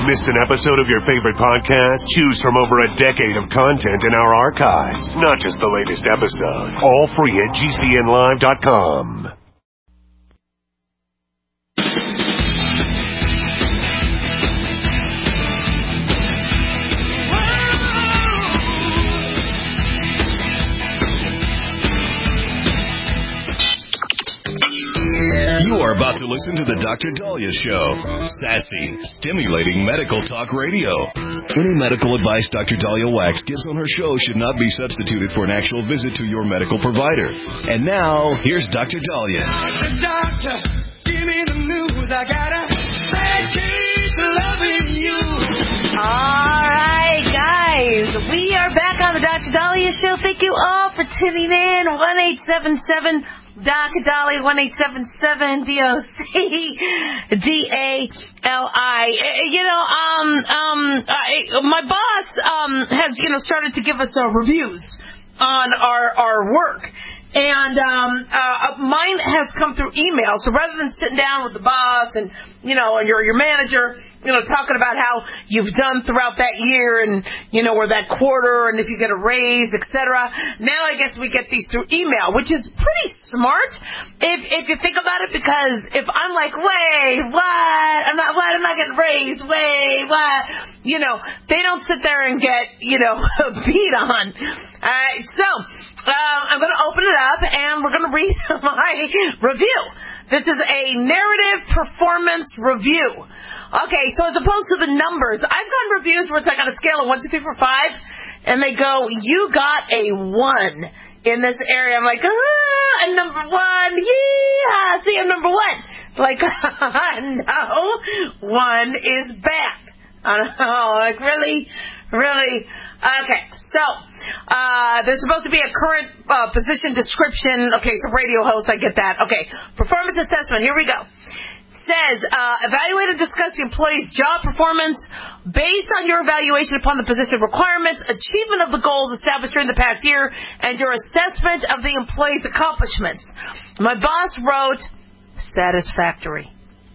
Missed an episode of your favorite podcast? Choose from over a decade of content in our archives. Not just the latest episode. All free at GCNlive.com. You are about to listen to the Dr. Dahlia Show. Sassy, stimulating medical talk radio. Any medical advice Dr. Dahlia Wax gives on her show should not be substituted for an actual visit to your medical provider. And now, here's Dr. Dahlia. Doctor, give me the news. I got a bad case of loving you. All right, guys. We are back on the Dr. Dahlia Show. Thank you all for tuning in. 1-877 Dr. Dahlia, 1-877 DOCDALI. My boss has started to give us reviews on our work. And mine has come through email. So rather than sitting down with the boss and your manager, talking about how you've done throughout that year and or that quarter and if you get a raise, etc. Now I guess we get these through email, which is pretty smart if you think about it, because if I'm like, wait, what? I'm not getting raised. Wait, what? They don't sit there and get beat on. All right, so I'm going to open it up, and we're going to read my review. This is a narrative performance review. Okay, so as opposed to the numbers, I've gotten reviews where it's like on a scale of 1, 2, 3, 4, 5, and they go, you got a 1 in this area. I'm like, I'm number 1. Yeah, see, I'm number 1. Like, no, 1 is bad. Like, really? Okay, so there's supposed to be a current position description. Okay, so radio host, I get that. Okay, performance assessment, here we go. Says, evaluate and discuss the employee's job performance based on your evaluation upon the position requirements, achievement of the goals established during the past year, and your assessment of the employee's accomplishments. My boss wrote, satisfactory.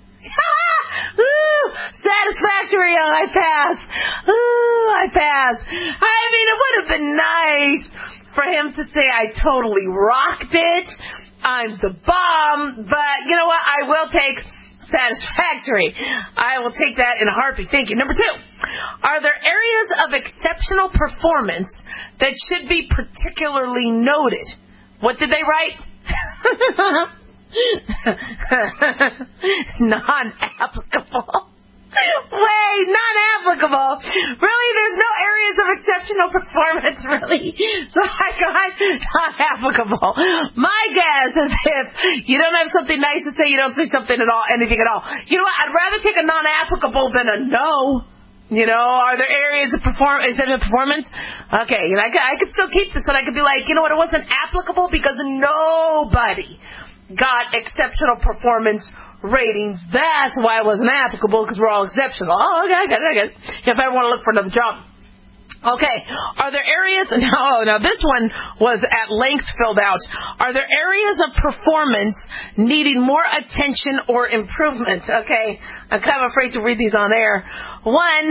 Ooh, satisfactory. Oh, I pass. Ooh, I pass. I mean, it would have been nice for him to say I totally rocked it. I'm the bomb. But you know what? I will take satisfactory. I will take that in a heartbeat. Thank you. Number 2. Are there areas of exceptional performance that should be particularly noted? What did they write? Non-applicable. Wait, non-applicable. Really? There's no areas of exceptional performance, really? So I got non-applicable. My guess is if you don't have something nice to say, you don't say something at all, anything at all. You know what? I'd rather take a non-applicable than a no. Are there areas of performance? Okay, I could still keep this, and I could be like, you know what? It wasn't applicable because nobody got exceptional performance ratings. That's why it wasn't applicable, because we're all exceptional. Oh, okay, I get it. If I want to look for another job. Okay, are there areas, now this one was at length filled out. Are there areas of performance needing more attention or improvement? Okay, I'm kind of afraid to read these on air. 1,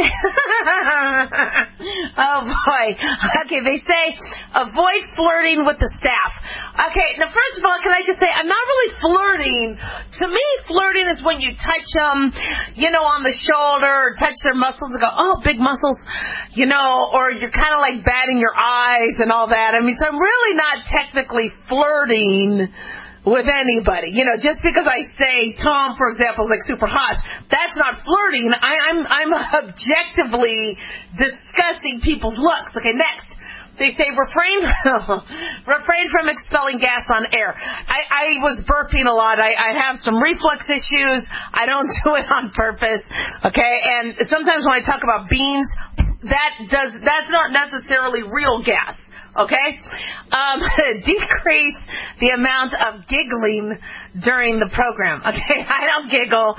oh boy. Okay, they say, avoid flirting with the staff. Okay, now first of all, can I just say, I'm not really flirting. To me, flirting is when you touch them, on the shoulder, or touch their muscles and go, oh, big muscles, or you're kind of like batting your eyes and all that. I mean, so I'm really not technically flirting with anybody. Just because I say Tom, for example, is like super hot, that's not flirting. I'm objectively discussing people's looks. Okay, next. They say refrain from expelling gas on air. I was burping a lot. I have some reflux issues. I don't do it on purpose. Okay, and sometimes when I talk about beans, that's not necessarily real gas. Okay, decrease the amount of giggling during the program. Okay, I don't giggle.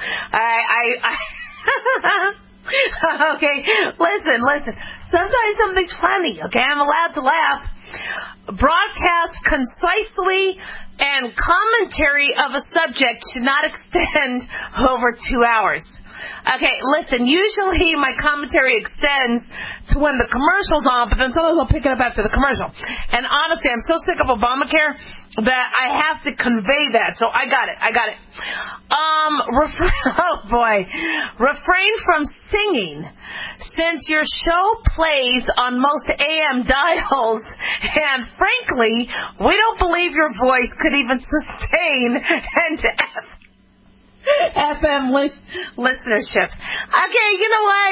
Okay, listen. Sometimes something's funny, okay? I'm allowed to laugh. broadcast concisely, and commentary of a subject should not extend over 2 hours. Okay, listen, usually my commentary extends to when the commercial's on, but then sometimes I'll pick it up after the commercial. And honestly, I'm so sick of Obamacare that I have to convey that. So I got it. Oh boy. Refrain from singing, since your show plays on most AM dials, and frankly, we don't believe your voice could even sustain an FM listenership. Okay, you know what?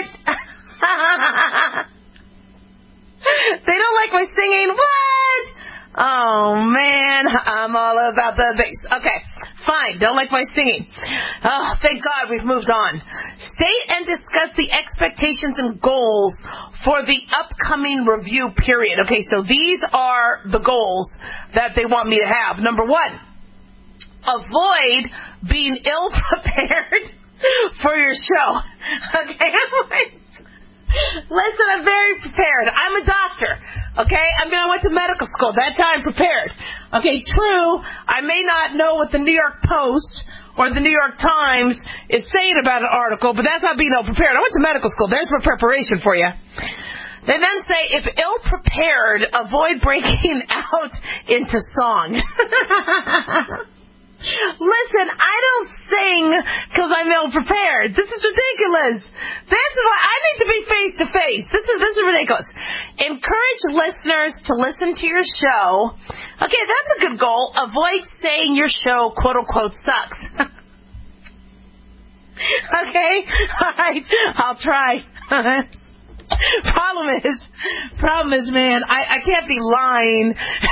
They don't like my singing. What? Oh, man. I'm all about the bass. Okay, fine. Don't like my singing. Oh, thank God we've moved on. State and discuss the expectations and goals for the upcoming review period. Okay, so these are the goals that they want me to have. Number 1. Avoid being ill-prepared for your show. Okay? Listen, I'm very prepared. I'm a doctor. Okay? I went to medical school. That's how I'm prepared. Okay, true, I may not know what the New York Post or the New York Times is saying about an article, but that's not being ill-prepared. I went to medical school. There's my preparation for you. They then say, if ill-prepared, avoid breaking out into song. Listen, I don't sing because I'm ill-prepared. This is ridiculous. That's why I need to be face-to-face. This is ridiculous. Encourage listeners to listen to your show. Okay, that's a good goal. Avoid saying your show, quote-unquote, sucks. Okay? All right. I'll try. Problem is, man, I can't be lying.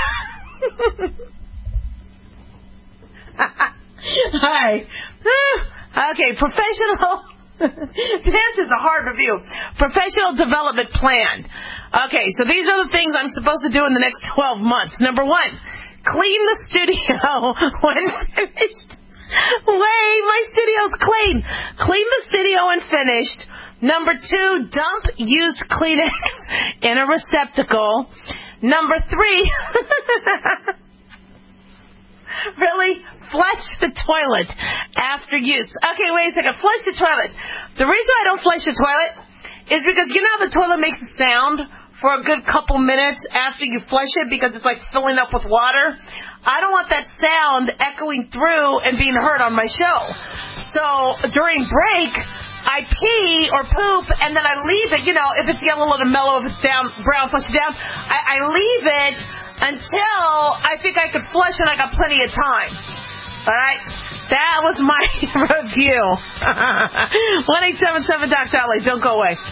Hi. Okay, professional. This is a hard review. Professional development plan. Okay, so these are the things I'm supposed to do in the next 12 months. Number 1, clean the studio when finished. Wait, my studio's clean. Clean the studio when finished. Number 2, dump used Kleenex in a receptacle. Number 3, really? Flush the toilet after use. Okay, wait a second. Flush the toilet. The reason I don't flush the toilet is because you know the toilet makes a sound for a good couple minutes after you flush it because it's like filling up with water. I don't want that sound echoing through and being heard on my show. So during break, I pee or poop, and then I leave it. You know, if it's yellow, let it mellow. If it's brown, flush it down. I leave it until I think I could flush and I got plenty of time. All right? That was my review. 1-877-Doc-Dolly. Don't go away.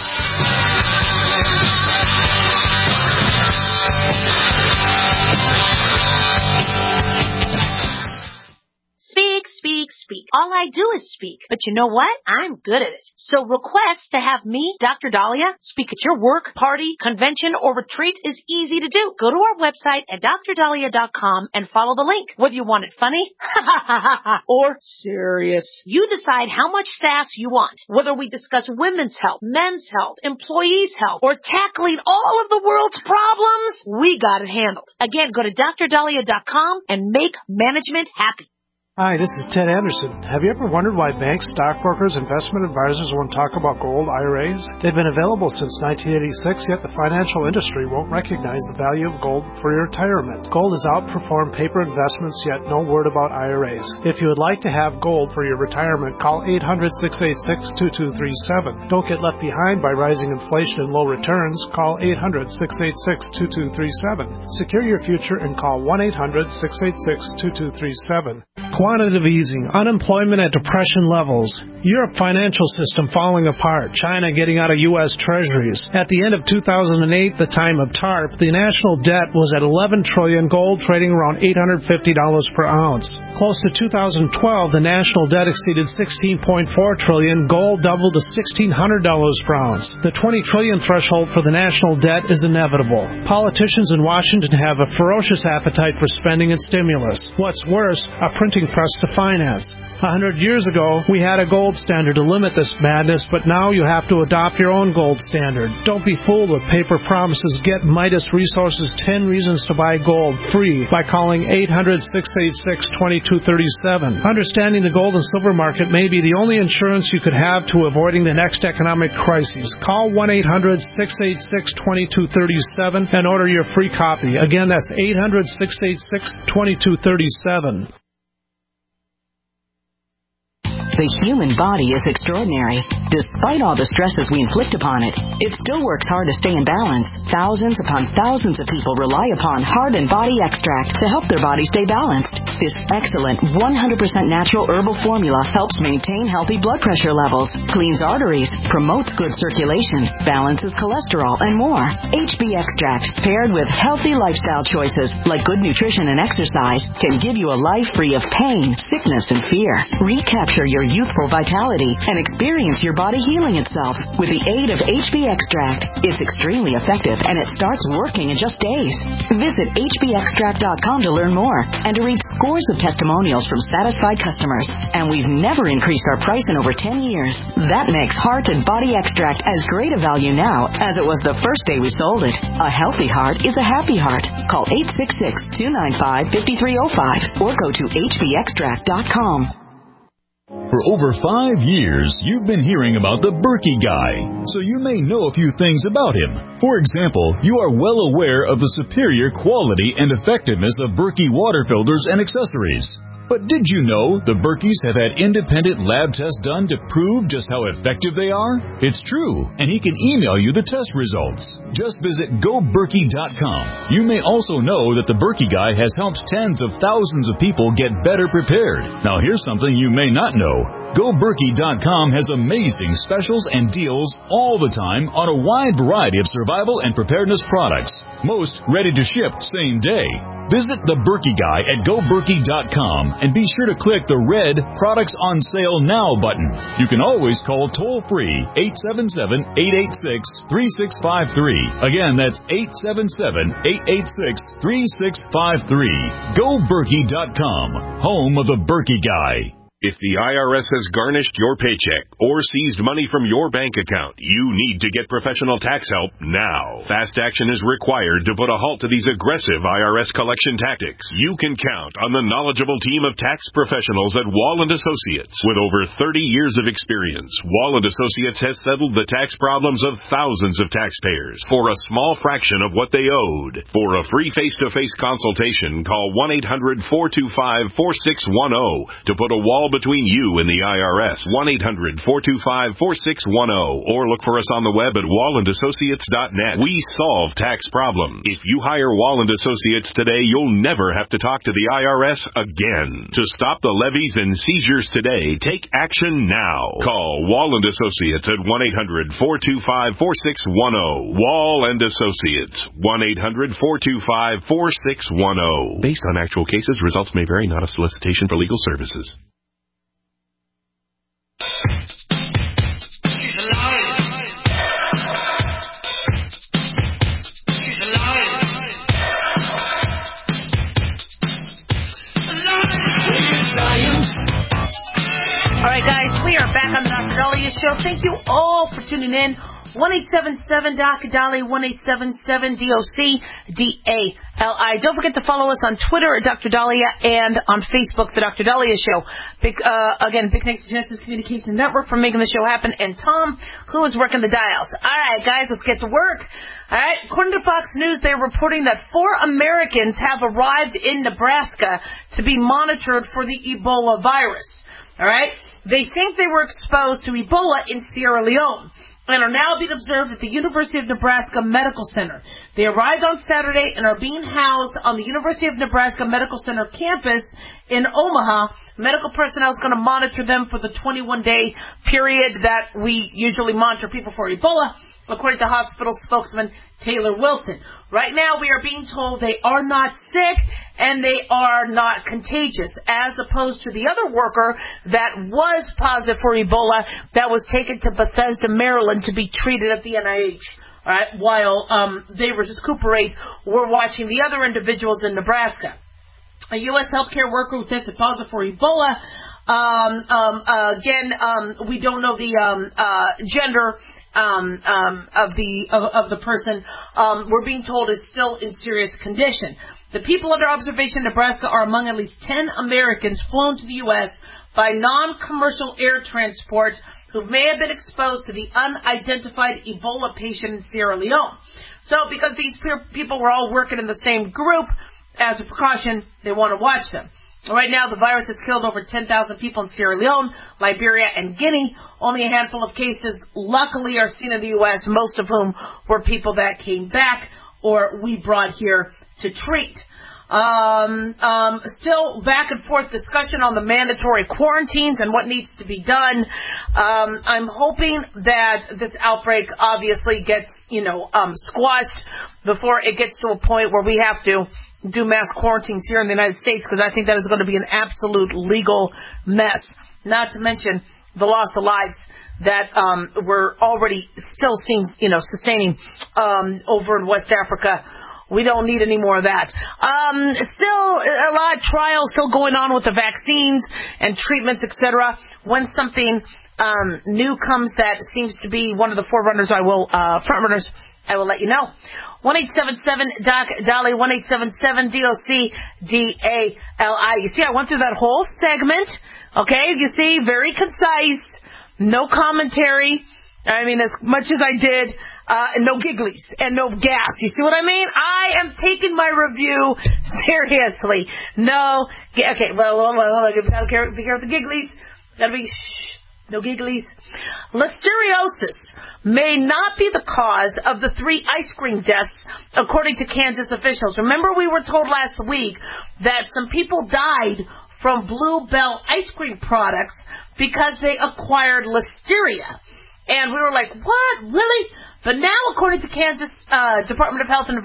Speak, speak, speak. All I do is speak. But you know what? I'm good at it. So request to have me, Dr. Dahlia, speak at your work, party, convention, or retreat is easy to do. Go to our website at drdahlia.com and follow the link. Whether you want it funny or serious, you decide how much sass you want. Whether we discuss women's health, men's health, employees' health, or tackling all of the world's problems, we got it handled. Again, go to drdahlia.com and make management happy. Hi, this is Ted Anderson. Have you ever wondered why banks, stockbrokers, investment advisors won't talk about gold IRAs? They've been available since 1986, yet the financial industry won't recognize the value of gold for your retirement. Gold has outperformed paper investments, yet no word about IRAs. If you would like to have gold for your retirement, call 800-686-2237. Don't get left behind by rising inflation and low returns. Call 800-686-2237. Secure your future and call 1-800-686-2237. Quantitative easing, unemployment at depression levels, Europe financial system falling apart, China getting out of U.S. treasuries. At the end of 2008, the time of TARP, the national debt was at $11 trillion, gold trading around $850 per ounce. Close to 2012, the national debt exceeded $16.4 trillion, gold doubled to $1,600 per ounce. The $20 trillion threshold for the national debt is inevitable. Politicians in Washington have a ferocious appetite for spending and stimulus. What's worse, a printing printing press to finance. 100 years ago, we had a gold standard to limit this madness, but now you have to adopt your own gold standard. Don't be fooled with paper promises. Get Midas Resources 10 Reasons to Buy Gold free by calling 800-686-2237. Understanding the gold and silver market may be the only insurance you could have to avoiding the next economic crisis. Call 1-800-686-2237 and order your free copy. Again, that's 800-686-2237. The human body is extraordinary. Despite all the stresses we inflict upon it, it still works hard to stay in balance. Thousands upon thousands of people rely upon Heart and Body Extract to help their body stay balanced. This excellent 100% natural herbal formula helps maintain healthy blood pressure levels, cleans arteries, promotes good circulation, balances cholesterol, and more. HB Extract, paired with healthy lifestyle choices like good nutrition and exercise, can give you a life free of pain, sickness, and fear. Recapture your youthful vitality and experience your body healing itself with the aid of HB Extract. It's extremely effective and it starts working in just days. Visit hbextract.com to learn more and to read scores of testimonials from satisfied customers. And we've never increased our price in over 10 years. That makes Heart and Body Extract as great a value now as it was the first day we sold it. A healthy heart is a happy heart. Call 866-295-5305 or go to hbextract.com. For over 5 years, you've been hearing about the Berkey Guy, so you may know a few things about him. For example, you are well aware of the superior quality and effectiveness of Berkey water filters and accessories. But did you know the Berkeys have had independent lab tests done to prove just how effective they are? It's true, and he can email you the test results. Just visit GoBerkey.com. You may also know that the Berkey Guy has helped tens of thousands of people get better prepared. Now here's something you may not know. GoBerkey.com has amazing specials and deals all the time on a wide variety of survival and preparedness products. Most ready to ship same day. Visit the Berkey Guy at GoBerkey.com and be sure to click the red Products on Sale Now button. You can always call toll-free 877-886-3653. Again, that's 877-886-3653. GoBerkey.com, home of the Berkey Guy. If the IRS has garnished your paycheck or seized money from your bank account, you need to get professional tax help now. Fast action is required to put a halt to these aggressive IRS collection tactics. You can count on the knowledgeable team of tax professionals at Wall & Associates. With over 30 years of experience, Wall & Associates has settled the tax problems of thousands of taxpayers for a small fraction of what they owed. For a free face-to-face consultation, call 1-800-425-4610 to put a wall between you and the IRS. 1-800-425-4610 or look for us on the web at wallandassociates.net. We solve tax problems. If you hire Wall & Associates today, you'll never have to talk to the IRS again. To stop the levies and seizures today, take action now. Call Wall & Associates at 1-800-425-4610. Wall & Associates. 1-800-425-4610. Based on actual cases, results may vary, not a solicitation for legal services. She's alive. She's alive. All right, guys, we are back on the Dr. Daliah Show. Thank you all for tuning in. 1-877-DOC-DALI, 1-877-DOC-DALI. Don't forget to follow us on Twitter at Dr. Daliah and on Facebook, The Dr. Daliah Show. Big thanks to Genesis Communication Network for making the show happen, and Tom, who is working the dials. All right, guys, let's get to work. All right, according to Fox News, they're reporting that 4 Americans have arrived in Nebraska to be monitored for the Ebola virus. All right, they think they were exposed to Ebola in Sierra Leone and are now being observed at the University of Nebraska Medical Center. They arrived on Saturday and are being housed on the University of Nebraska Medical Center campus in Omaha. Medical personnel is going to monitor them for the 21-day period that we usually monitor people for Ebola, according to hospital spokesman Taylor Wilson. Right now, we are being told they are not sick and they are not contagious, as opposed to the other worker that was positive for Ebola that was taken to Bethesda, Maryland, to be treated at the NIH. All right, while they recuperate, we're watching the other individuals in Nebraska. a U.S. healthcare worker who tested positive for Ebola. We don't know the gender of the person. We're being told is still in serious condition. The people under observation in Nebraska are among at least 10 Americans flown to the U.S. by non-commercial air transport who may have been exposed to the unidentified Ebola patient in Sierra Leone. So because these people were all working in the same group, as a precaution, they want to watch them. Right now, the virus has killed over 10,000 people in Sierra Leone, Liberia, and Guinea. Only a handful of cases, luckily, are seen in the U.S., most of whom were people that came back or we brought here to treat. Still back and forth discussion on the mandatory quarantines and what needs to be done. I'm hoping that this outbreak obviously gets, squashed before it gets to a point where we have to do mass quarantines here in the United States, because I think that is going to be an absolute legal mess. Not to mention the loss of lives that we're already still seeing, sustaining over in West Africa. We don't need any more of that. Still a lot of trials still going on with the vaccines and treatments, etc. When something new comes that seems to be one of the forerunners, frontrunners, I will let you know. 1-877-DOC-DALI, 1-877-DOC-DALI. You see, I went through that whole segment. Okay, you see, very concise, no commentary. I mean, as much as I did, no gigglies and no gas. You see what I mean? I am taking my review seriously. No, okay, well, gotta be careful with the gigglies. Gotta be, no gigglies. Listeriosis may not be the cause of the 3 ice cream deaths, according to Kansas officials. Remember, we were told last week that some people died from Blue Bell ice cream products because they acquired listeria. And we were like, what? Really? But now, according to Kansas Department of Health and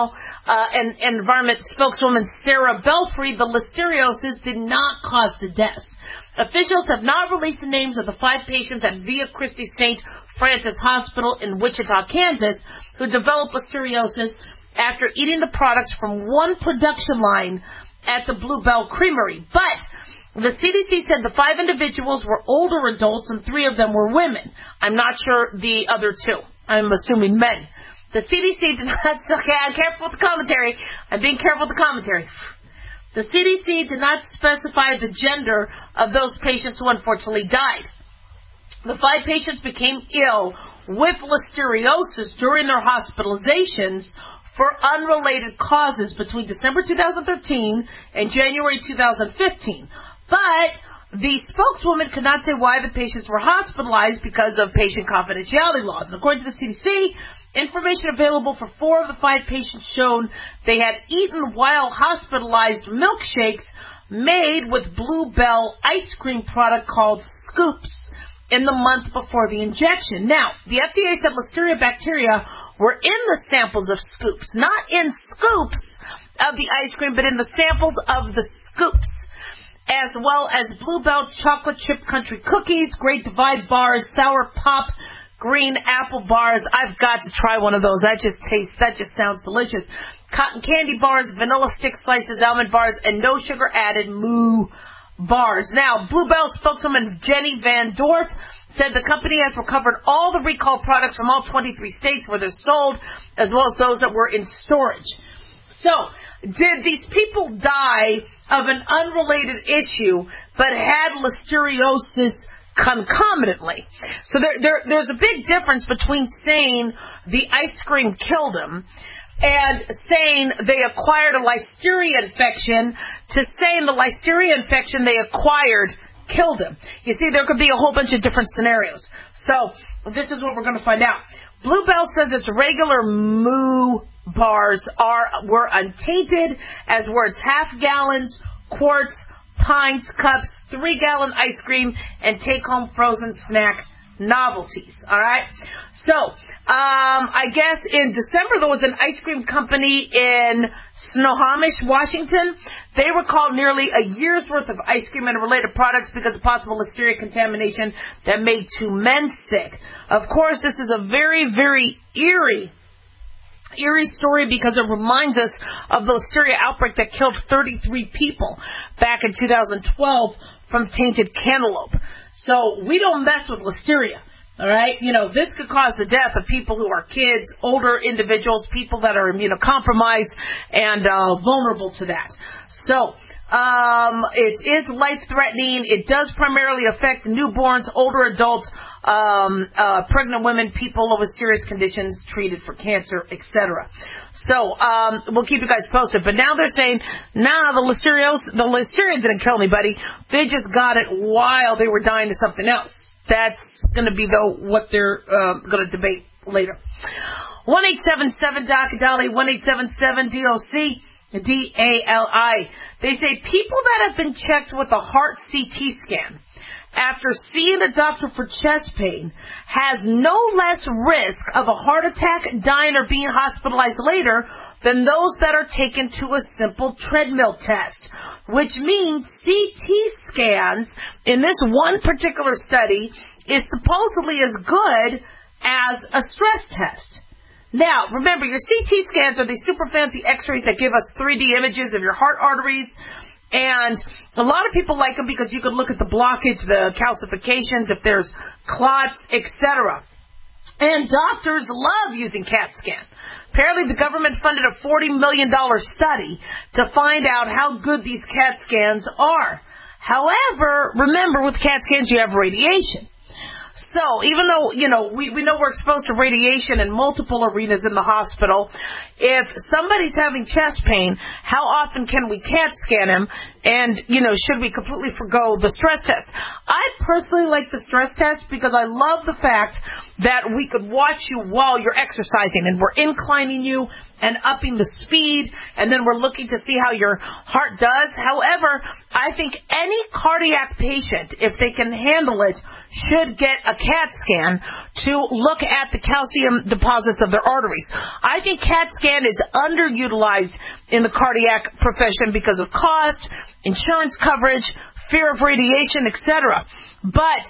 Environment spokeswoman Sarah Belfry, the listeriosis did not cause the deaths. Officials have not released the names of the 5 patients at Via Christi St. Francis Hospital in Wichita, Kansas, who developed listeriosis after eating the products from one production line at the Blue Bell Creamery. But the CDC said the 5 individuals were older adults and 3 of them were women. I'm not sure the other 2. I'm assuming men. The CDC did not... Okay, I'm careful with the commentary. I'm being careful with the commentary. The CDC did not specify the gender of those patients who unfortunately died. The 5 patients became ill with listeriosis during their hospitalizations for unrelated causes between December 2013 and January 2015. But the spokeswoman could not say why the patients were hospitalized because of patient confidentiality laws. And according to the CDC, information available for 4 of the 5 patients showed they had eaten while hospitalized milkshakes made with Blue Bell ice cream product called Scoops in the month before the injection. Now, the FDA said Listeria bacteria were in the samples of Scoops, not in scoops of the ice cream, but in the samples of the Scoops, as well as Blue Bell chocolate chip country cookies, Great Divide bars, sour pop, green apple bars. I've got to try one of those. That just sounds delicious. Cotton candy bars, vanilla stick slices, almond bars, and no sugar added moo bars. Now, Blue Bell spokeswoman Jenny Van Dorf said the company has recovered all the recalled products from all 23 states where they're sold, as well as those that were in storage. So, did these people die of an unrelated issue but had listeriosis concomitantly? So there's a big difference between saying the ice cream killed them and saying they acquired a listeria infection to saying the listeria infection they acquired killed them. You see, there could be a whole bunch of different scenarios. So this is what we're going to find out. Blue Bell says its regular moo bars were untainted, as were its half gallons, quarts, pints, cups, 3-gallon ice cream, and take-home frozen snack novelties. All right. So, I guess in December there was an ice cream company in Snohomish, Washington. They recalled nearly a year's worth of ice cream and related products because of possible listeria contamination that made 2 men sick. Of course, this is a very, very eerie Eerie story because it reminds us of the Listeria outbreak that killed 33 people back in 2012 from tainted cantaloupe. So we don't mess with Listeria. All right, this could cause the death of people who are kids, older individuals, people that are immunocompromised and vulnerable to that. So it is life-threatening. It does primarily affect newborns, older adults, pregnant women, people with serious conditions treated for cancer, etc. So we'll keep you guys posted. But now they're saying, the Listeria didn't kill anybody. They just got it while they were dying to something else. That's going to be, what they're going to debate later. 1-877-DOC-DALI, 1-877-DOC-DALI. They say people that have been checked with a heart CT scan after seeing a doctor for chest pain has no less risk of a heart attack, dying, or being hospitalized later than those that are taken to a simple treadmill test, which means CT scans in this one particular study is supposedly as good as a stress test. Now, remember, your CT scans are these super fancy x-rays that give us 3D images of your heart arteries. And a lot of people like them because you can look at the blockage, the calcifications, if there's clots, etc. And doctors love using CAT scan. Apparently the government funded a $40 million study to find out how good these CAT scans are. However, remember, with CAT scans you have radiation. So even though, we know we're exposed to radiation in multiple arenas in the hospital, if somebody's having chest pain, how often can we CAT scan him? And, should we completely forgo the stress test? I personally like the stress test because I love the fact that we could watch you while you're exercising and we're inclining you and upping the speed, and then we're looking to see how your heart does. However, I think any cardiac patient, if they can handle it, should get a CAT scan to look at the calcium deposits of their arteries. I think CAT scan is underutilized in the cardiac profession because of cost, insurance coverage, fear of radiation, etc. But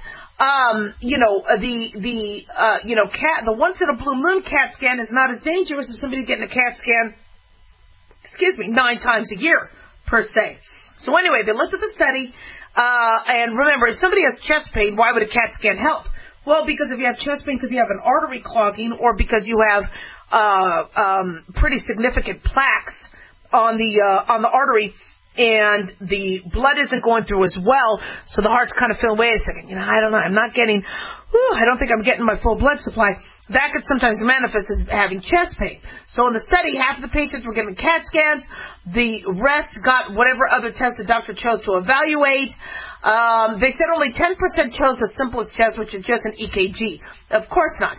the once in a blue moon CAT scan is not as dangerous as somebody getting a CAT scan, 9 times a year, per se. So anyway, they looked at the study, and remember, if somebody has chest pain, why would a CAT scan help? Well, because if you have chest pain because you have an artery clogging, or because you have pretty significant plaques on the artery, and the blood isn't going through as well, so the heart's kind of feeling, wait a second, I don't know, I don't think I'm getting my full blood supply. That could sometimes manifest as having chest pain. So in the study, half of the patients were given CAT scans, the rest got whatever other test the doctor chose to evaluate. They said only 10% chose the simplest test, which is just an EKG. Of course not.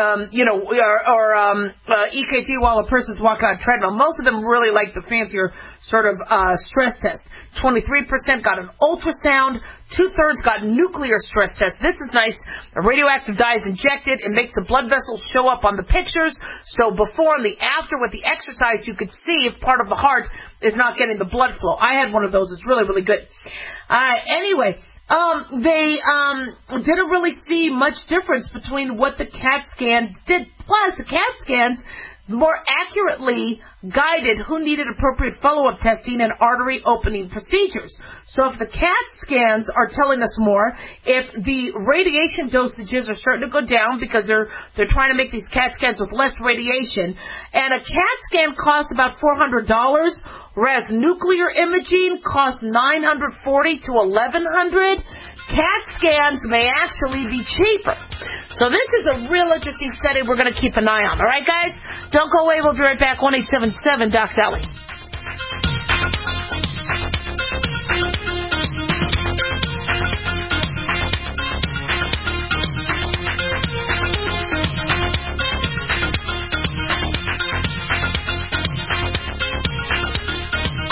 EKG while a person's walking on a treadmill. Most of them really like the fancier sort of stress test. 23% got an ultrasound. 2/3 got nuclear stress test. This is nice. A radioactive dye is injected. It makes the blood vessels show up on the pictures. So before and the after with the exercise, you could see if part of the heart is not getting the blood flow. I had one of those. It's really, really good. Anyway, they didn't really see much difference between what the CAT scan did. Plus, the CAT scans more accurately guided who needed appropriate follow-up testing and artery opening procedures. So if the CAT scans are telling us more, if the radiation dosages are starting to go down because they're trying to make these CAT scans with less radiation, and a CAT scan costs about $400, whereas nuclear imaging costs $940 to $1,100, CAT scans may actually be cheaper. So this is a real interesting study we're going to keep an eye on. All right, guys? Don't go away. We'll be right back. 1-877-DOC-DALI.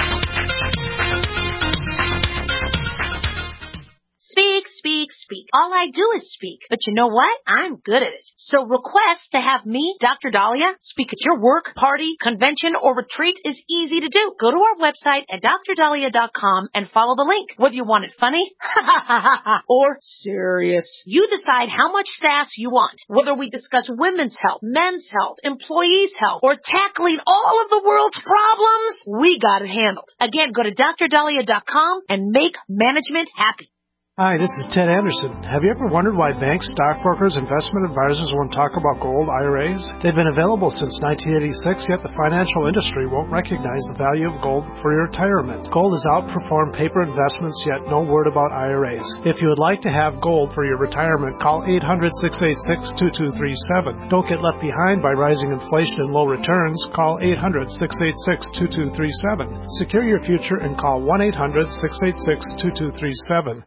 Speak. All I do is speak. But you know what? I'm good at it. So request to have me, Dr. Dahlia, speak at your work, party, convention, or retreat is easy to do. Go to our website at drdahlia.com and follow the link. Whether you want it funny or serious, you decide how much sass you want. Whether we discuss women's health, men's health, employees' health, or tackling all of the world's problems, we got it handled. Again, go to drdahlia.com and make management happy. Hi, this is Ted Anderson. Have you ever wondered why banks, stockbrokers, investment advisors won't talk about gold IRAs? They've been available since 1986, yet the financial industry won't recognize the value of gold for your retirement. Gold has outperformed paper investments, yet no word about IRAs. If you would like to have gold for your retirement, call 800-686-2237. Don't get left behind by rising inflation and low returns. Call 800-686-2237. Secure your future and call 1-800-686-2237.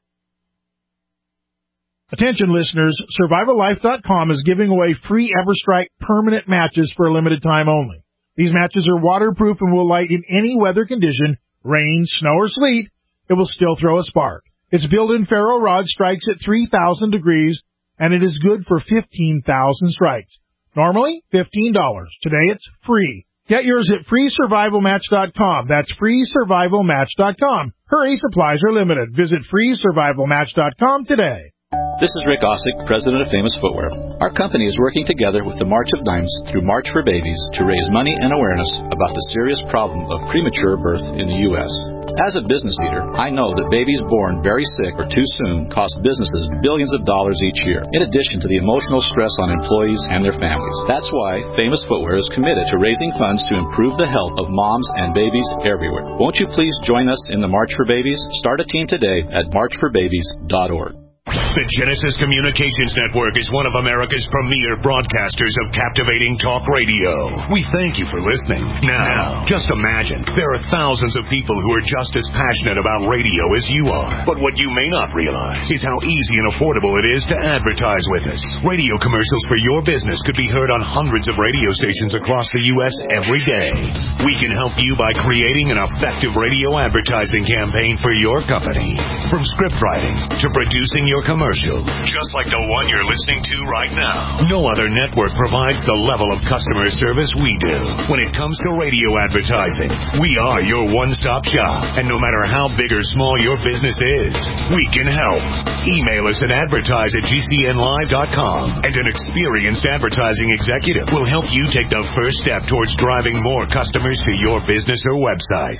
Attention listeners, SurvivalLife.com is giving away free EverStrike permanent matches for a limited time only. These matches are waterproof and will light in any weather condition, rain, snow, or sleet. It will still throw a spark. Its built-in ferro rod strikes at 3,000 degrees, and it is good for 15,000 strikes. Normally, $15. Today it's free. Get yours at freesurvivalmatch.com. That's freesurvivalmatch.com. Hurry, supplies are limited. Visit freesurvivalmatch.com today. This is Rick Ossick, president of Famous Footwear. Our company is working together with the March of Dimes through March for Babies to raise money and awareness about the serious problem of premature birth in the U.S. As a business leader, I know that babies born very sick or too soon cost businesses billions of dollars each year, in addition to the emotional stress on employees and their families. That's why Famous Footwear is committed to raising funds to improve the health of moms and babies everywhere. Won't you please join us in the March for Babies? Start a team today at marchforbabies.org. The Genesis Communications Network is one of America's premier broadcasters of captivating talk radio. We thank you for listening. Now, just imagine, there are thousands of people who are just as passionate about radio as you are. But what you may not realize is how easy and affordable it is to advertise with us. Radio commercials for your business could be heard on hundreds of radio stations across the U.S. every day. We can help you by creating an effective radio advertising campaign for your company. From script writing to producing your commercial, just like the one you're listening to right now. No other network provides the level of customer service we do. When it comes to radio advertising, we are your one-stop shop. And no matter how big or small your business is, we can help. Email us at advertise@gcnlive.com, and an experienced advertising executive will help you take the first step towards driving more customers to your business or website.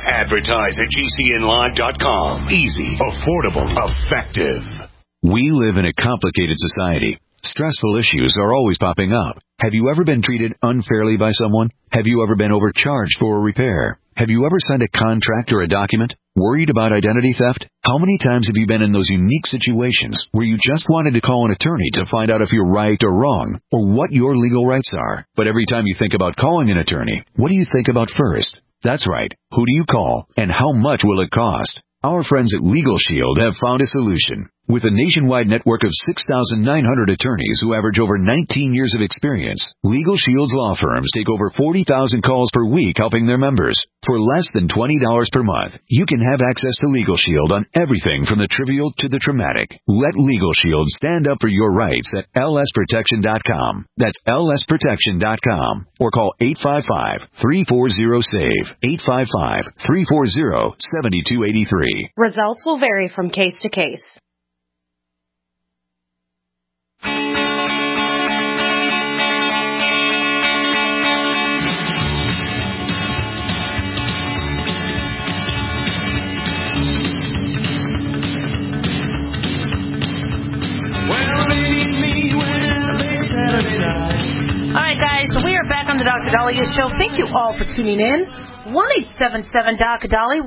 Advertise@gcnlive.com. Easy, affordable, effective. We live in a complicated society. Stressful issues are always popping up. Have you ever been treated unfairly by someone? Have you ever been overcharged for a repair? Have you ever signed a contract or a document? Worried about identity theft? How many times have you been in those unique situations where you just wanted to call an attorney to find out if you're right or wrong, or what your legal rights are? But every time you think about calling an attorney, what do you think about first? That's right. Who do you call, and how much will it cost? Our friends at Legal Shield have found a solution. With a nationwide network of 6,900 attorneys who average over 19 years of experience, Legal Shield's law firms take over 40,000 calls per week helping their members. For less than $20 per month, you can have access to Legal Shield on everything from the trivial to the traumatic. Let Legal Shield stand up for your rights at lsprotection.com. That's lsprotection.com. Or call 855-340-SAVE. 855-340-7283. Results will vary from case to case. All right, guys, so we are back on the Dr. Dahlia Show. Thank you all for tuning in. 1-877-DOC-DALI,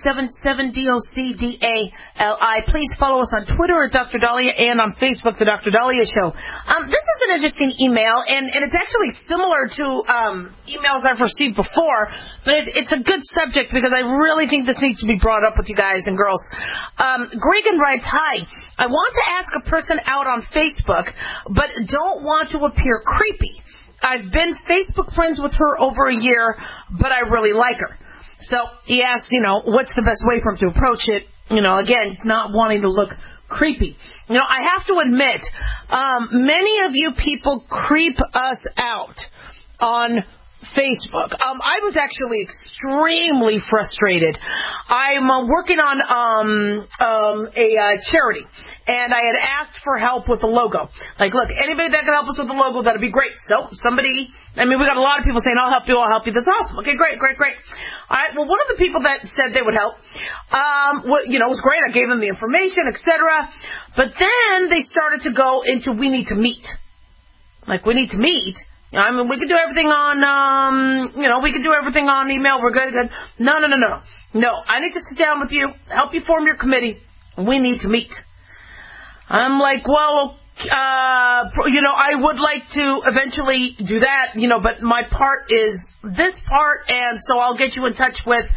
1-877-DOC-DALI. Please follow us on Twitter at Dr. Dahlia and on Facebook, The Dr. Dahlia Show. This is an interesting email, and it's actually similar to emails I've received before, but it's a good subject because I really think this needs to be brought up with you guys and girls. Gregan writes, hi, I want to ask a person out on Facebook, but don't want to appear creepy. I've been Facebook friends with her over a year, but I really like her. So he asks, what's the best way for him to approach it? Again, not wanting to look creepy. I have to admit, many of you people creep us out on Facebook. I was actually extremely frustrated. I'm working on a charity, and I had asked for help with the logo. Like, look, anybody that can help us with the logo, that'd be great. So we got a lot of people saying, I'll help you. That's awesome. Okay, great. All right, well, one of the people that said they would help, was great. I gave them the information, etc. But then they started to go into, we need to meet. Like, we need to meet. We can do everything on, we can do everything on email. We're good. No. I need to sit down with you, help you form your committee. We need to meet. I'm like, well, I would like to eventually do that, but my part is this part, and so I'll get you in touch with,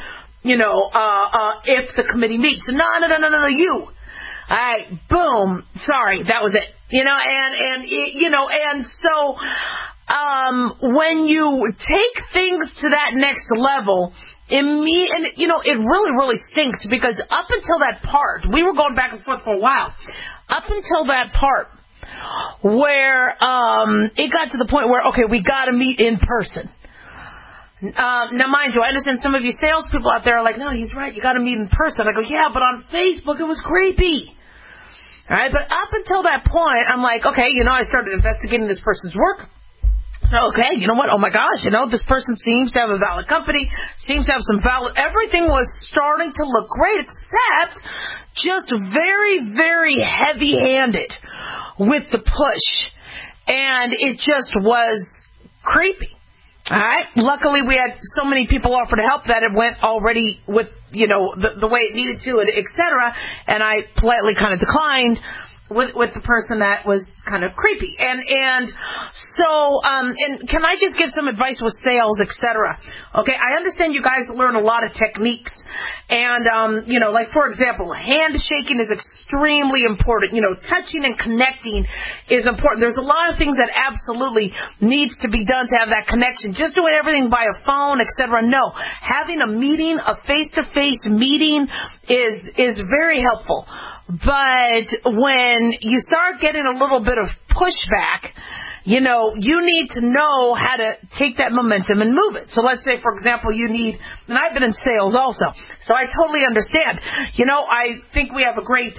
if the committee meets. No, you. All right, boom. Sorry, that was it. And so, when you take things to that next level, it really, really stinks, because up until that part, we were going back and forth for a while, up until that part where, it got to the point where, okay, we gotta meet in person. Now, mind you, I understand some of you salespeople out there are like, no, he's right, you gotta meet in person. I go, yeah, but on Facebook it was creepy. All right, but up until that point, I'm like, okay, I started investigating this person's work. Okay, you know what? Oh my gosh, this person seems to have a valid company, seems to have some valid, everything was starting to look great, except just very, very heavy-handed with the push. And it just was creepy. All right. Luckily, we had so many people offer to help that it went already with, the way it needed to, etc. And I politely kind of declined with the person that was kind of creepy. And so, and can I just give some advice with sales, etc.? Okay, I understand you guys learn a lot of techniques. And, like, for example, handshaking is extremely important. Touching and connecting is important. There's a lot of things that absolutely needs to be done to have that connection. Just doing everything by a phone, etc. No. Having a meeting, a face-to-face meeting is very helpful. But when you start getting a little bit of pushback, you need to know how to take that momentum and move it. So let's say, for example, and I've been in sales also, so I totally understand. I think we have a great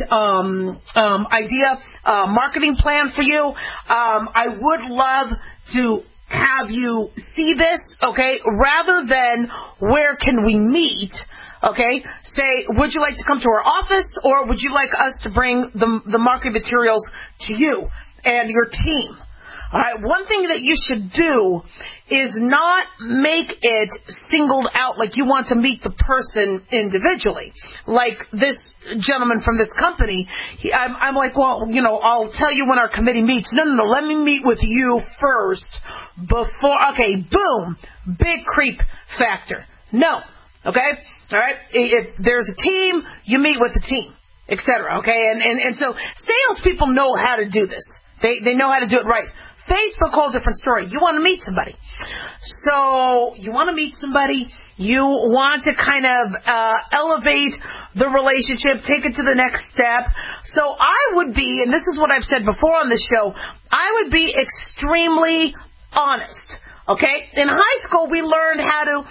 marketing plan for you. I would love to have you see this, okay, rather than where can we meet. Okay, say, would you like to come to our office, or would you like us to bring the marketing materials to you and your team? All right, one thing that you should do is not make it singled out like you want to meet the person individually. Like this gentleman from this company, I'm like, well, I'll tell you when our committee meets. No, let me meet with you first before, okay, boom, big creep factor. No. Okay? All right? If there's a team, you meet with the team, etc. Okay? And so salespeople know how to do this. They know how to do it right. Facebook, whole different story. You want to meet somebody. So you want to meet somebody. You want to kind of elevate the relationship, take it to the next step. So I would be, and this is what I've said before on this show, I would be extremely honest. Okay? In high school, we learned how to,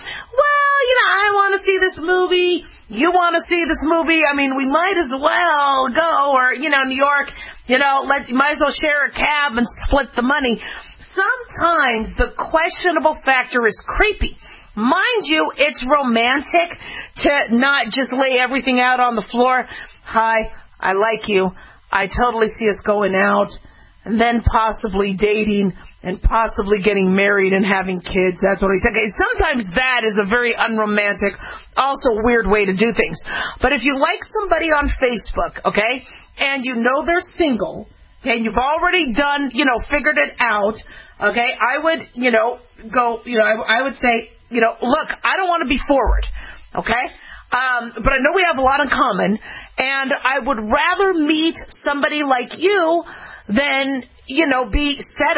I want to see this movie. You want to see this movie. We might as well go, or, New York, might as well share a cab and split the money. Sometimes the questionable factor is creepy. Mind you, it's romantic to not just lay everything out on the floor. Hi, I like you. I totally see us going out. And then possibly dating and possibly getting married and having kids. That's what he said. Okay, sometimes that is a very unromantic, also weird way to do things. But if you like somebody on Facebook, okay, and they're single, okay, and you've already done, figured it out, okay, I would, go, I would say, look, I don't want to be forward, okay? But I know we have a lot in common, and I would rather meet somebody like you than, be set up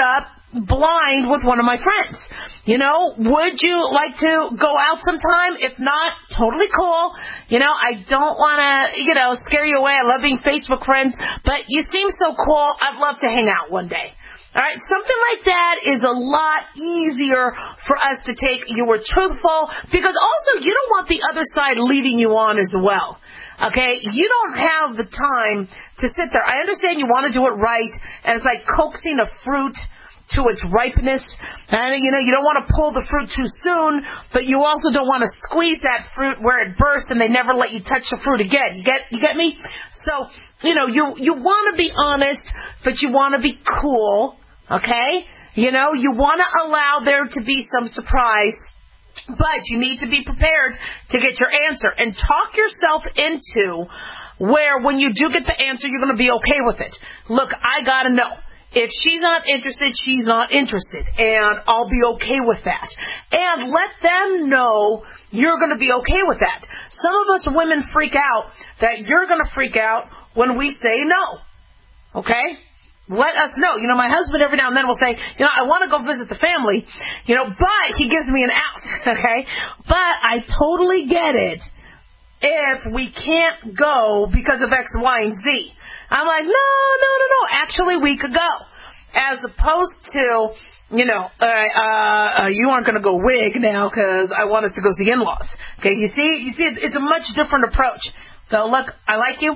blind with one of my friends. You know, would you like to go out sometime? If not, totally cool. You know, I don't want to, you know, scare you away. I love being Facebook friends, but you seem so cool. I'd love to hang out one day. All right, something like that is a lot easier for us to take. You were truthful, because also you don't want the other side leading you on as well. Okay, you don't have the time to sit there. I understand you want to do it right, and it's like coaxing a fruit to its ripeness. And, you know, you don't want to pull the fruit too soon, but you also don't want to squeeze that fruit where it bursts and they never let you touch the fruit again. You get me? So, you know, you want to be honest, but you want to be cool. Okay? You know, you want to allow there to be some surprise, but you need to be prepared to get your answer. And talk yourself into where when you do get the answer, you're going to be okay with it. Look, I got to know. If she's not interested, she's not interested. And I'll be okay with that. And let them know you're going to be okay with that. Some of us women freak out that you're going to freak out when we say no. Okay? Let us know. You know, my husband every now and then will say, you know, I want to go visit the family, you know, but he gives me an out, okay? But I totally get it if we can't go because of X, Y, and Z. I'm like, no. Actually, we could go. As opposed to, you know, you aren't going to go wig now because I want us to go see in-laws. Okay, you see, it's a much different approach. So look, I like you.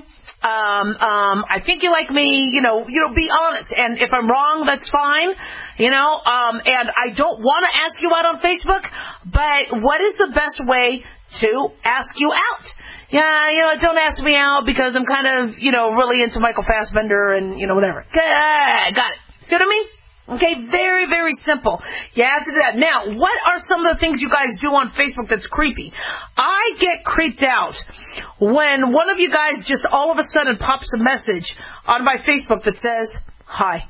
I think you like me. You know, be honest. And if I'm wrong, that's fine. You know, and I don't want to ask you out on Facebook, but what is the best way to ask you out? Yeah, you know, don't ask me out because I'm kind of, you know, really into Michael Fassbender and, you know, whatever. Got it. See what I mean? Okay, very, very simple. You have to do that. Now, what are some of the things you guys do on Facebook that's creepy? I get creeped out when one of you guys just all of a sudden pops a message on my Facebook that says, hi.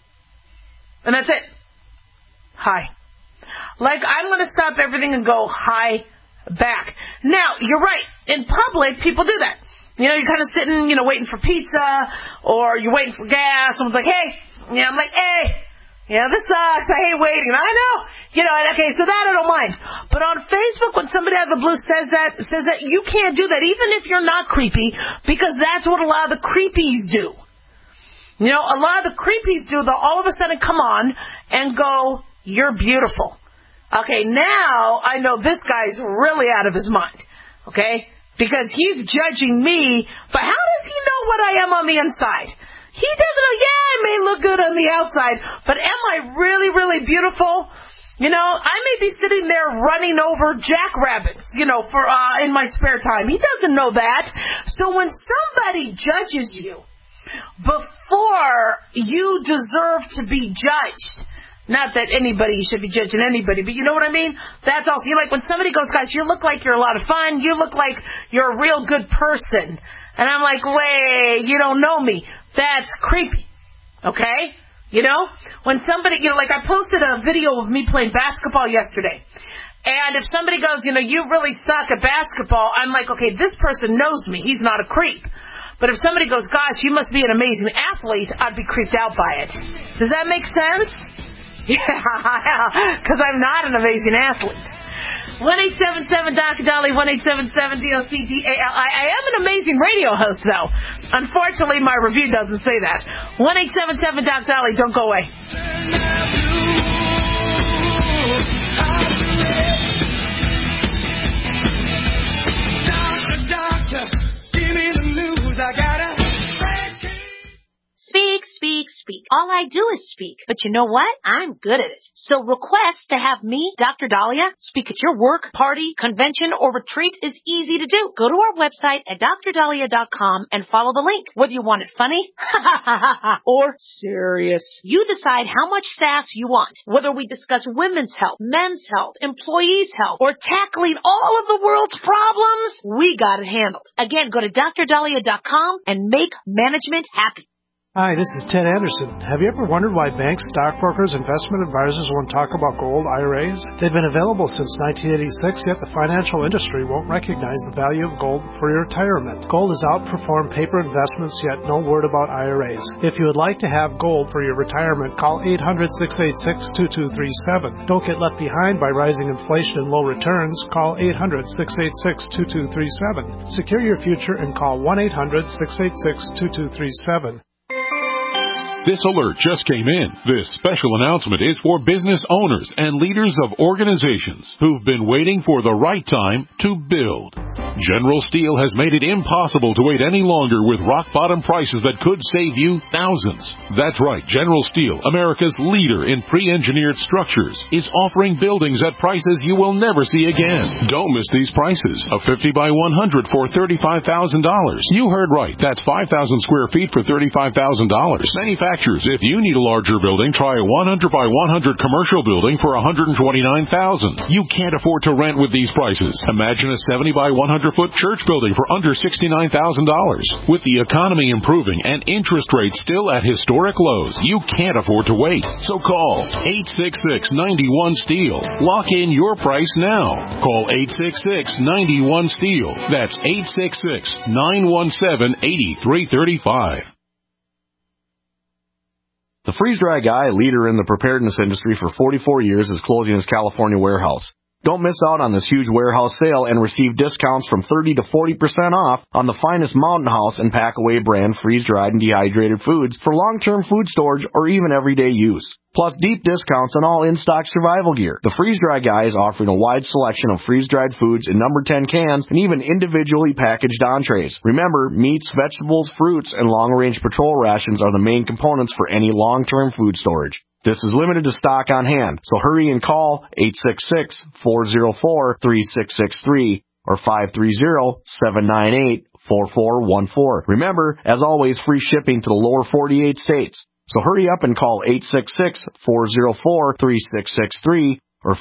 And that's it. Hi. Like, I'm going to stop everything and go, hi, back. Now, you're right. In public, people do that. You know, you're kind of sitting, you know, waiting for pizza, or you're waiting for gas. Someone's like, hey. Yeah, I'm like, hey. Yeah, this sucks. I hate waiting. I know. You know, okay, so that I don't mind. But on Facebook, when somebody out of the blue says that, you can't do that, even if you're not creepy, because that's what a lot of the creepies do. You know, a lot of the creepies do, they'll all of a sudden come on and go, you're beautiful. Okay, now I know this guy's really out of his mind. Okay? Because he's judging me, but how does he know what I am on the inside? He doesn't know, yeah, I may look good on the outside, but am I really, really beautiful? You know, I may be sitting there running over jackrabbits, you know, for in my spare time. He doesn't know that. So when somebody judges you before you deserve to be judged, not that anybody should be judging anybody, but you know what I mean? That's also, you like when somebody goes, guys, you look like you're a lot of fun. You look like you're a real good person. And I'm like, wait, you don't know me. That's creepy. Okay? You know? When somebody, you know, like I posted a video of me playing basketball yesterday. And if somebody goes, you know, you really suck at basketball, I'm like, okay, this person knows me. He's not a creep. But if somebody goes, gosh, you must be an amazing athlete, I'd be creeped out by it. Does that make sense? Yeah, because I'm not an amazing athlete. 1-877-Dr. Dolly, 1-877-DOC-DALI. I am an amazing radio host, though. Unfortunately, my review doesn't say that. 1-877-Dr. Dolly, don't go away. Doctor, give me the news. I got a Speak. All I do is speak. But you know what? I'm good at it. So request to have me, Dr. Dahlia, speak at your work, party, convention, or retreat is easy to do. Go to our website at drdahlia.com and follow the link. Whether you want it funny or serious, you decide how much sass you want. Whether we discuss women's health, men's health, employees' health, or tackling all of the world's problems, we got it handled. Again, go to drdahlia.com and make management happy. Hi, this is Ted Anderson. Have you ever wondered why banks, stockbrokers, investment advisors won't talk about gold IRAs? They've been available since 1986, yet the financial industry won't recognize the value of gold for your retirement. Gold has outperformed paper investments, yet no word about IRAs. If you would like to have gold for your retirement, call 800-686-2237. Don't get left behind by rising inflation and low returns. Call 800-686-2237. Secure your future and call 1-800-686-2237. This alert just came in. This special announcement is for business owners and leaders of organizations who've been waiting for the right time to build. General Steel has made it impossible to wait any longer with rock-bottom prices that could save you thousands. That's right, General Steel, America's leader in pre-engineered structures, is offering buildings at prices you will never see again. Don't miss these prices. A 50 by 100 for $35,000. You heard right. That's 5,000 square feet for $35,000. Manufacturers, if you need a larger building, try a 100 by 100 commercial building for $129,000. You can't afford to rent with these prices. Imagine a 70 by 100-foot church building for under $69,000. With the economy improving and interest rates still at historic lows, you can't afford to wait. So call 866-91-STEEL. Lock in your price now. Call 866-91-STEEL. That's 866-917-8335. The Freeze Dry Guy, a leader in the preparedness industry for 44 years, is closing his California warehouse. Don't miss out on this huge warehouse sale and receive discounts from 30 to 40% off on the finest Mountain House and Packaway brand freeze-dried and dehydrated foods for long-term food storage or even everyday use. Plus deep discounts on all in-stock survival gear. The Freeze Dry Guy is offering a wide selection of freeze-dried foods in number 10 cans and even individually packaged entrees. Remember, meats, vegetables, fruits, and long-range patrol rations are the main components for any long-term food storage. This is limited to stock on hand, so hurry and call 866-404-3663 or 530-798-4414. Remember, as always, free shipping to the lower 48 states. So hurry up and call 866-404-3663 or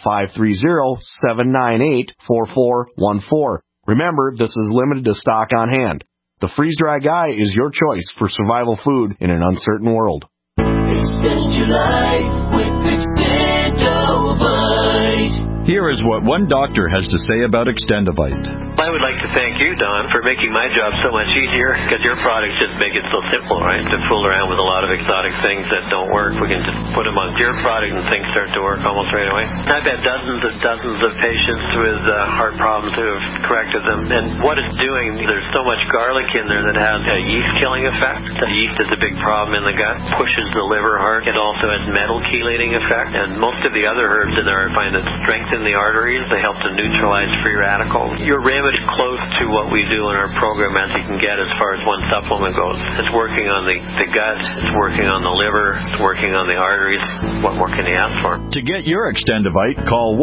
530-798-4414. Remember, this is limited to stock on hand. The Freeze Dry Guy is your choice for survival food in an uncertain world. Extend your life with Extendovite. Here is what one doctor has to say about Extendovite. I would like to thank you, Don, for making my job so much easier, because your products just make it so simple, right? To fool around with a lot of exotic things that don't work, we can just put them on your product and things start to work almost right away. I've had dozens and dozens of patients with heart problems who have corrected them, and what it's doing, there's so much garlic in there that has a yeast-killing effect. The yeast is a big problem in the gut, pushes the liver hard. It also has metal chelating effect, and most of the other herbs in there I find that strengthen the arteries. They help to neutralize free radicals. Your remedy close to what we do in our program as you can get as far as one supplement goes. It's working on the gut, it's working on the liver, it's working on the arteries. What more can you ask for? To get your Extendovite, call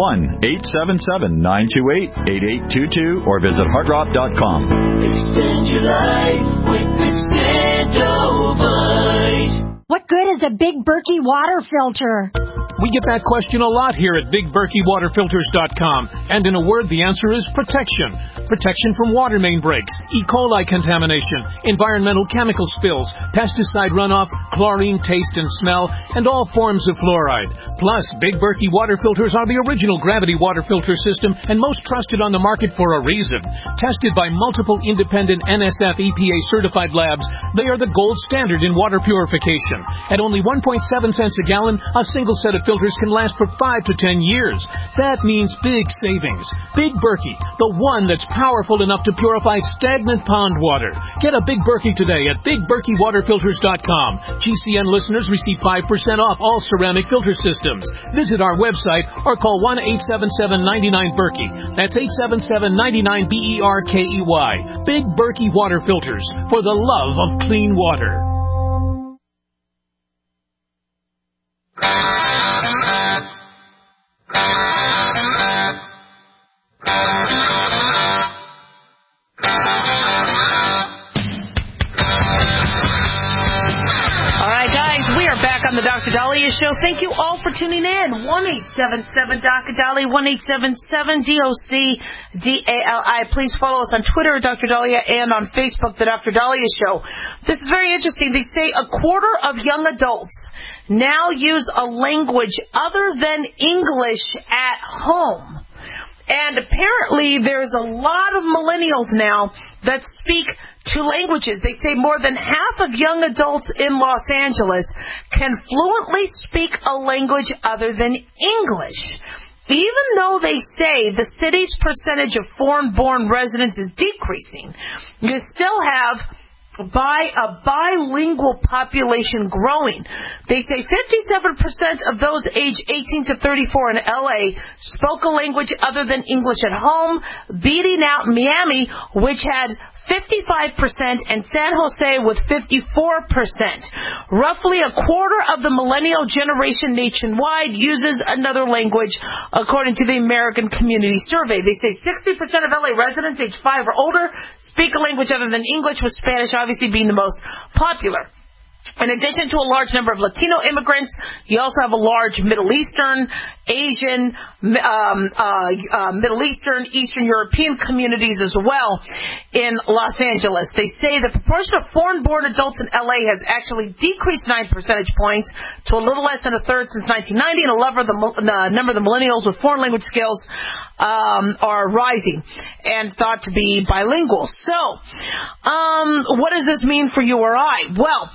1-877-928-8822 or visit heartdrop.com. Extend your life with Extendovite. What good is a Big Berkey water filter? We get that question a lot here at BigBerkeyWaterFilters.com. And in a word, the answer is protection. Protection from water main breaks, E. coli contamination, environmental chemical spills, pesticide runoff, chlorine taste and smell, and all forms of fluoride. Plus, Big Berkey water filters are the original gravity water filter system and most trusted on the market for a reason. Tested by multiple independent NSF EPA certified labs, they are the gold standard in water purification. At only 1.7 cents a gallon, a single set of filters can last for 5 to 10 years. That means big savings. Big Berkey, the one that's powerful enough to purify stagnant pond water. Get a Big Berkey today at BigBerkeyWaterFilters.com. GCN listeners receive 5% off all ceramic filter systems. Visit our website or call 1-877-99-BERKEY. That's 877-99-BERKEY. Big Berkey Water Filters, for the love of clean water. On the Dr. Dahlia Show. Thank you all for tuning in. 1-877-Dr. Dahlia, 1-877-DOC-DALI. Please follow us on Twitter at Dr. Dahlia and on Facebook, The Dr. Dahlia Show. This is very interesting. They say a quarter of young adults now use a language other than English at home. And apparently there's a lot of millennials now that speak two languages. They say more than half of young adults in Los Angeles can fluently speak a language other than English. Even though they say the city's percentage of foreign-born residents is decreasing, you still have a bilingual population growing. They say 57% of those aged 18 to 34 in L.A. spoke a language other than English at home, beating out Miami, which had 55%, and San Jose with 54%. Roughly a quarter of the millennial generation nationwide uses another language, according to the American Community Survey. They say 60% of LA residents age 5 or older speak a language other than English, with Spanish obviously being the most popular. In addition to a large number of Latino immigrants, you also have a large Middle Eastern, Asian, Middle Eastern, Eastern European communities as well in Los Angeles. They say the proportion of foreign-born adults in L.A. has actually decreased 9 percentage points to a little less than a third since 1990, and the number of the millennials with foreign language skills are rising and thought to be bilingual. So, what does this mean for you or I? Well,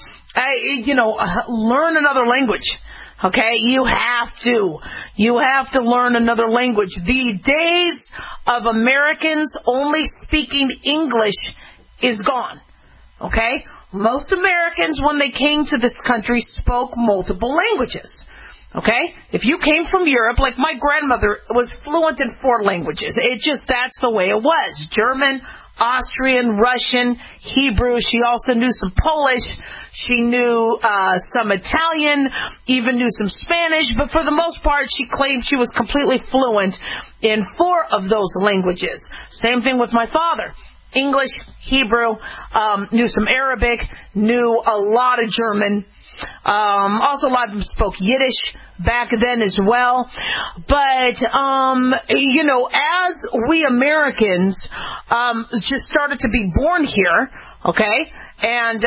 learn another language. Okay? You have to learn another language. The days of Americans only speaking English is gone. Okay? Most Americans, when they came to this country, spoke multiple languages. Okay? If you came from Europe, like my grandmother was fluent in 4 languages. That's the way it was. German, Austrian, Russian, Hebrew. She also knew some Polish. She knew some Italian, even knew some Spanish. But for the most part, she claimed she was completely fluent in 4 of those languages. Same thing with my father. English, Hebrew, knew some Arabic, knew a lot of German. Also, a lot of them spoke Yiddish back then as well. But, as we Americans just started to be born here, okay, and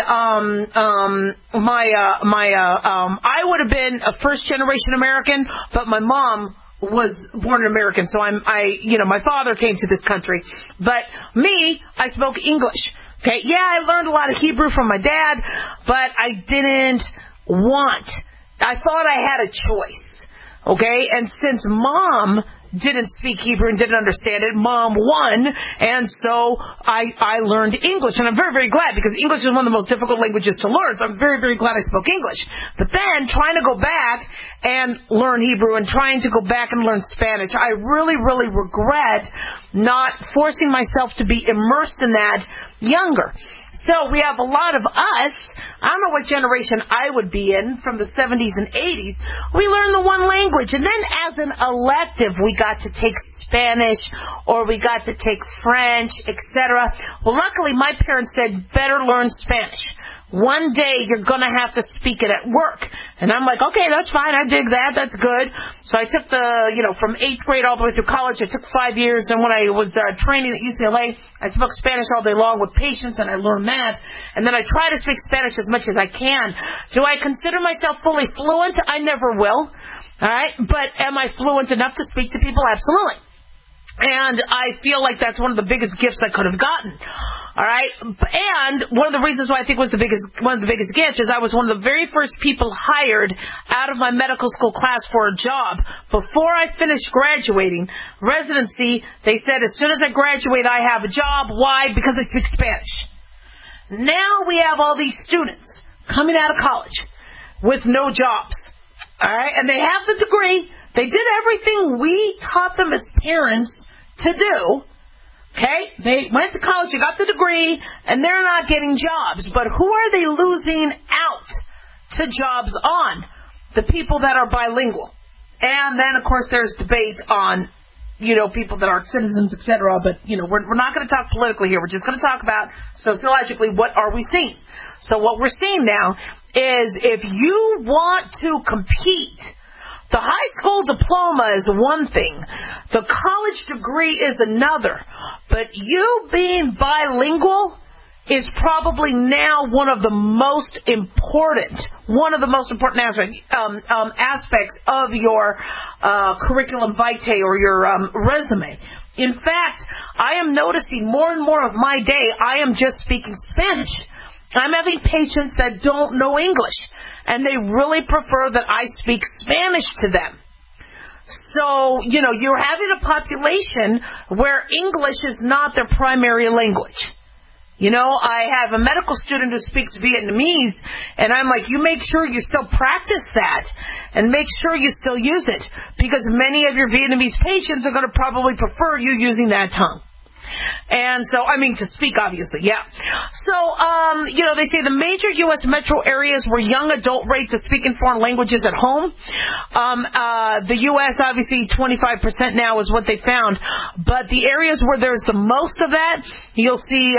I would have been a first-generation American, but my mom was born an American, so my father came to this country. But me, I spoke English. Okay, yeah, I learned a lot of Hebrew from my dad, but I didn't want. I thought I had a choice. Okay, and since Mom didn't speak Hebrew and didn't understand it, Mom won, and so I learned English. And I'm very, very glad, because English is one of the most difficult languages to learn, so I'm very, very glad I spoke English. But then, trying to go back and learn Hebrew and trying to go back and learn Spanish, I really, really regret not forcing myself to be immersed in that younger. So we have a lot of us, I don't know what generation I would be in, from the 70s and 80s, we learned the one language, and then as an elective we got to take Spanish, or we got to take French, etc. Well, luckily my parents said, better learn Spanish. One day you're going to have to speak it at work. And I'm like, okay, that's fine. I dig that. That's good. So I took from 8th grade all the way through college, I took 5 years. And when I was training at UCLA, I spoke Spanish all day long with patients, and I learned that. And then I try to speak Spanish as much as I can. Do I consider myself fully fluent? I never will. All right. But am I fluent enough to speak to people? Absolutely. And I feel like that's one of the biggest gifts I could have gotten. All right? And one of the reasons why I think one of the biggest gifts is I was one of the very first people hired out of my medical school class for a job. Before I finished graduating, residency, they said as soon as I graduate, I have a job. Why? Because I speak Spanish. Now we have all these students coming out of college with no jobs. All right? And they have the degree. They did everything we taught them as parents to do. Okay? They went to college, they got the degree, and they're not getting jobs. But who are they losing out to jobs on? The people that are bilingual. And then, of course, there's debate on people that aren't citizens, etc. But, we're not going to talk politically here. We're just going to talk about sociologically what are we seeing. So what we're seeing now is if you want to compete, the high school diploma is one thing. The college degree is another. But you being bilingual is probably now one of the most important aspects of your curriculum vitae or your resume. In fact, I am noticing more and more of my day, I am just speaking Spanish. I'm having patients that don't know English, and they really prefer that I speak Spanish to them. So, you're having a population where English is not their primary language. I have a medical student who speaks Vietnamese, and I'm like, you make sure you still practice that and make sure you still use it, because many of your Vietnamese patients are going to probably prefer you using that tongue. And so, to speak, obviously, yeah. So, they say the major U.S. metro areas where young adult rates of speaking foreign languages at home. The U.S., obviously, 25% now is what they found. But the areas where there's the most of that, you'll see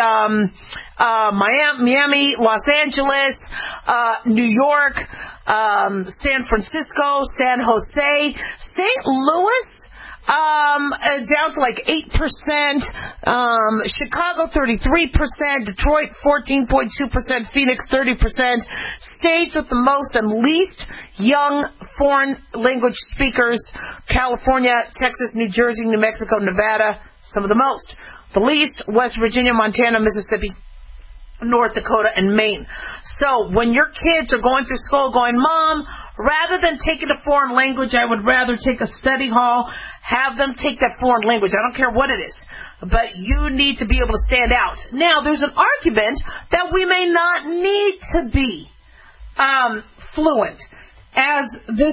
Miami, Los Angeles, New York, San Francisco, San Jose, St. Louis, down to like 8%, Chicago 33%, Detroit 14.2%, Phoenix 30%, states with the most and least young foreign language speakers, California, Texas, New Jersey, New Mexico, Nevada, some of the most. The least, West Virginia, Montana, Mississippi, North Dakota, and Maine. So when your kids are going through school going, Mom, rather than taking a foreign language, I would rather take a study hall, have them take that foreign language. I don't care what it is. But you need to be able to stand out. Now, there's an argument that we may not need to be fluent, as this,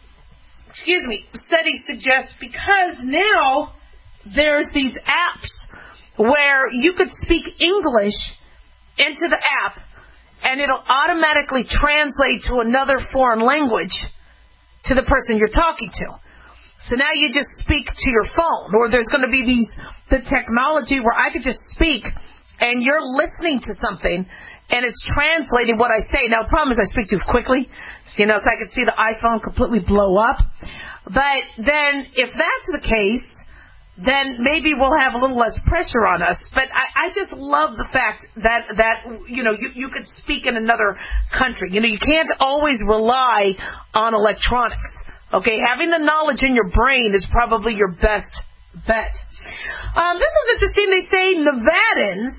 study suggests, because now there's these apps where you could speak English into the app, and it'll automatically translate to another foreign language to the person you're talking to. So now you just speak to your phone, or there's going to be the technology where I could just speak, and you're listening to something, and it's translating what I say. Now, the problem is I speak too quickly, so I could see the iPhone completely blow up. But then, if that's the case, then maybe we'll have a little less pressure on us. But I just love the fact that you could speak in another country. You can't always rely on electronics. Okay, having the knowledge in your brain is probably your best bet. This is interesting. They say Nevadans,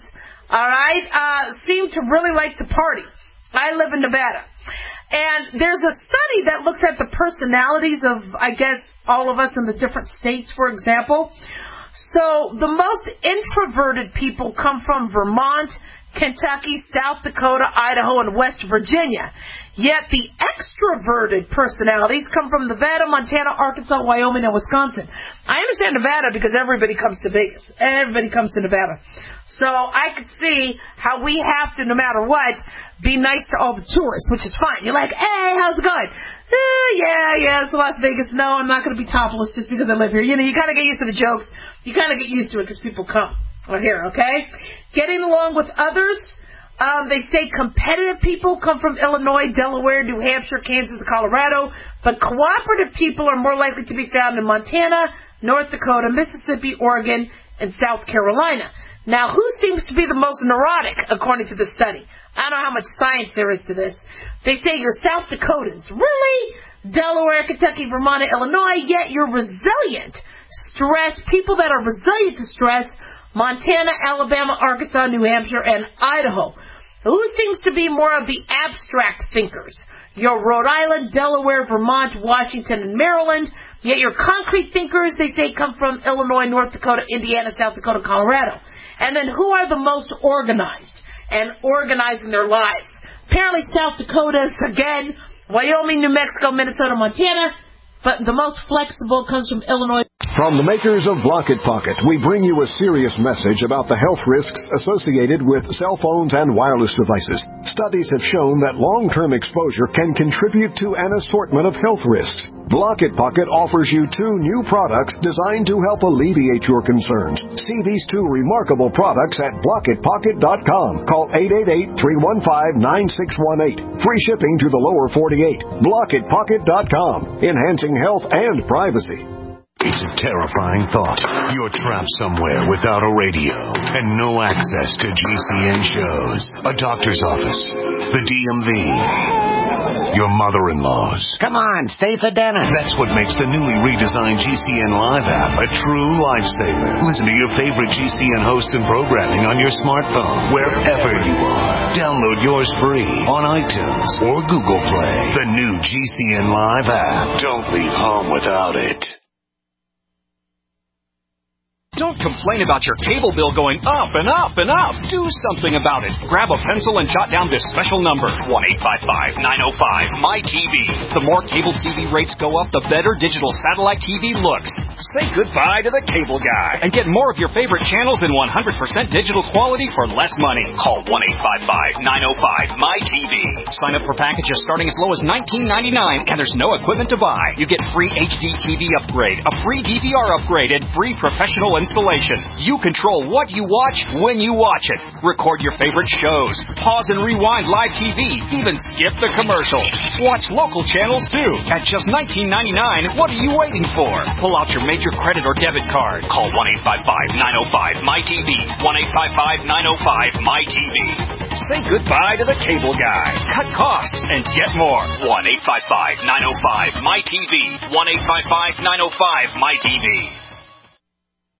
seem to really like to party. I live in Nevada. And there's a study that looks at the personalities of, I guess, all of us in the different states, for example. So the most introverted people come from Vermont, Kentucky, South Dakota, Idaho, and West Virginia. Yet the extroverted personalities come from Nevada, Montana, Arkansas, Wyoming, and Wisconsin. I understand Nevada because everybody comes to Vegas. Everybody comes to Nevada. So I could see how we have to, no matter what, be nice to all the tourists, which is fine. You're like, hey, how's it going? Yeah, it's Las Vegas. No, I'm not going to be topless just because I live here. You kind of get used to the jokes. You kind of get used to it because people come here, okay? Getting along with others. They say competitive people come from Illinois, Delaware, New Hampshire, Kansas, and Colorado, but cooperative people are more likely to be found in Montana, North Dakota, Mississippi, Oregon, and South Carolina. Now, who seems to be the most neurotic, according to the study? I don't know how much science there is to this. They say you're South Dakotans. Really? Delaware, Kentucky, Vermont, and Illinois, yet you're resilient. People that are resilient to stress, Montana, Alabama, Arkansas, New Hampshire, and Idaho. Who seems to be more of the abstract thinkers? Your Rhode Island, Delaware, Vermont, Washington, and Maryland. Yet your concrete thinkers, they say, come from Illinois, North Dakota, Indiana, South Dakota, Colorado. And then who are the most organized and organizing their lives? Apparently South Dakota's, again, Wyoming, New Mexico, Minnesota, Montana. But the most flexible comes from Illinois. From the makers of Block It Pocket, we bring you a serious message about the health risks associated with cell phones and wireless devices. Studies have shown that long-term exposure can contribute to an assortment of health risks. Block It Pocket offers you 2 new products designed to help alleviate your concerns. See these 2 remarkable products at blockitpocket.com. Call 888-315-9618. Free shipping to the lower 48. Blockitpocket.com. Enhancing health and privacy. It's a terrifying thought. You're trapped somewhere without a radio and no access to GCN shows, a doctor's office, the DMV, your mother-in-law's. Come on, stay for dinner. That's what makes the newly redesigned GCN Live app a true lifesaver. Listen to your favorite GCN host and programming on your smartphone, wherever you are. Download yours free on iTunes or Google Play. The new GCN Live app. Don't leave home without it. Don't complain about your cable bill going up and up and up. Do something about it. Grab a pencil and jot down this special number, 1-855-905-MY-TV. The more cable TV rates go up, the better digital satellite TV looks. Say goodbye to the cable guy and get more of your favorite channels in 100% digital quality for less money. Call 1-855-905-MY-TV. Sign up for packages starting as low as $19.99, and there's no equipment to buy. You get free HD TV upgrade, a free DVR upgrade, and free professional installation. You control what you watch when you watch it. Record your favorite shows. Pause and rewind live TV. Even skip the commercials. Watch local channels too. At just $19.99, what are you waiting for? Pull out your major credit or debit card. Call 1-855-905-MY-TV. 1-855-905-MY-TV. Say goodbye to the cable guy. Cut costs and get more. 1-855-905-MY-TV. 1-855-905-MY-TV.